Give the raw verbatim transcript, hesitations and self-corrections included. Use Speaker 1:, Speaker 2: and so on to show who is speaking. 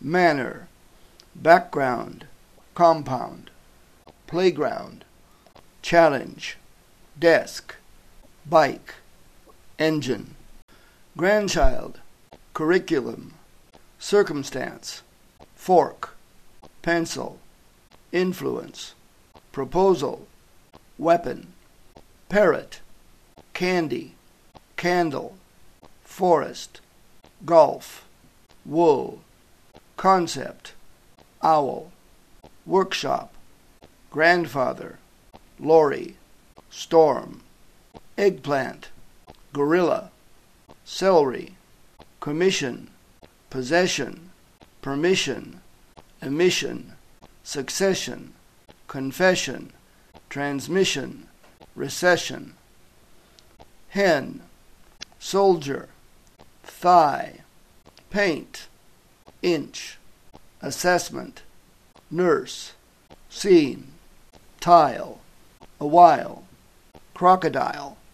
Speaker 1: manner, background, compound, playground, challenge, desk, bike, engine, grandchild, curriculum, circumstance, fork, pencil, influence, proposal, weapon, parrot, candy, candle, forest, golf, wool, concept, owl, workshop, grandfather, lorry, storm, eggplant, gorilla, celery, commission, possession, permission, emission, succession, confession, transmission, recession, hen, soldier, thigh, paint, inch, assessment, nurse, scene, tile, a while, crocodile,